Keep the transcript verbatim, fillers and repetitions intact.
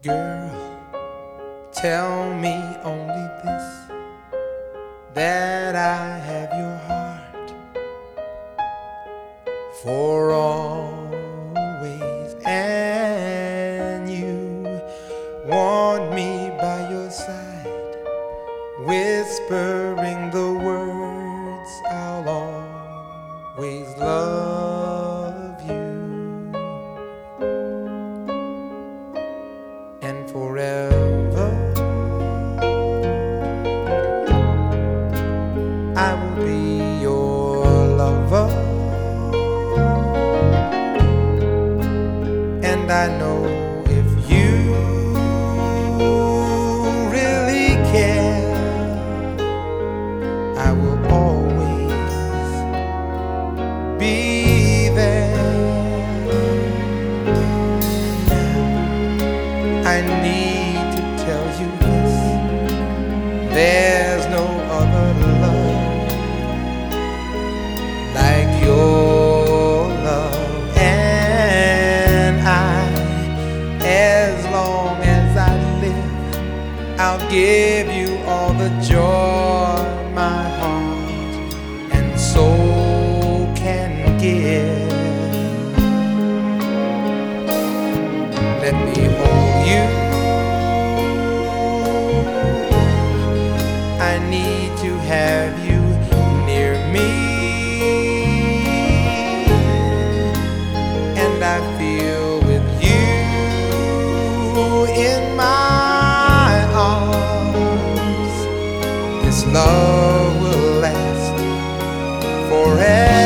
Girl, tell me only this, that I have your heart for always, and you want me by your side, whispering the words, I'll always love you. And forever I will be your lover, and I know if you really care, I will always be there. I need to tell you this, there's no other love like your love, and I, as long as I live, I'll give you all the joy my heart and soul can give. Let me hold you, I need to have you near me, and I feel with you in my arms, this love will last forever.